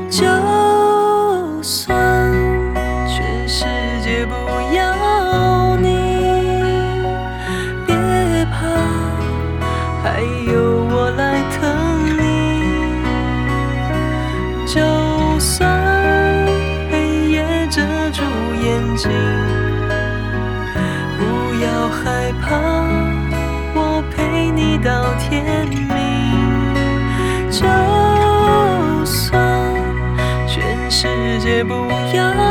就算全世界不要你，别怕，还有我来疼你。就算黑夜遮住眼睛，不要害怕，我陪你到天明。就算全世界不要